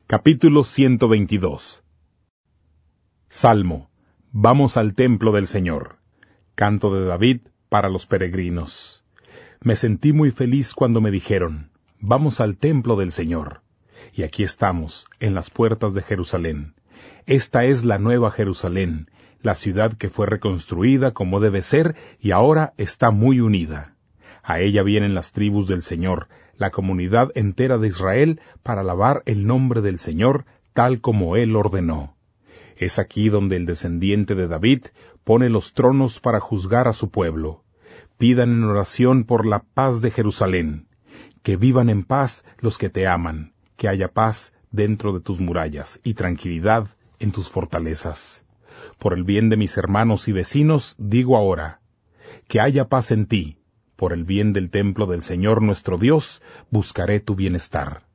Capítulo 122. Salmo. Vamos al templo del Señor. Canto de David para los peregrinos. Me sentí muy feliz cuando me dijeron, vamos al templo del Señor. Y aquí estamos, en las puertas de Jerusalén. Esta es la nueva Jerusalén, la ciudad que fue reconstruida como debe ser y ahora está muy unida. A ella vienen las tribus del Señor, la comunidad entera de Israel, para alabar el nombre del Señor, tal como Él ordenó. Es aquí donde el descendiente de David pone los tronos para juzgar a su pueblo. Pidan en oración por la paz de Jerusalén. Que vivan en paz los que te aman, que haya paz dentro de tus murallas y tranquilidad en tus fortalezas. Por el bien de mis hermanos y vecinos, digo ahora, que haya paz en ti. Por el bien del templo del Señor nuestro Dios, buscaré tu bienestar.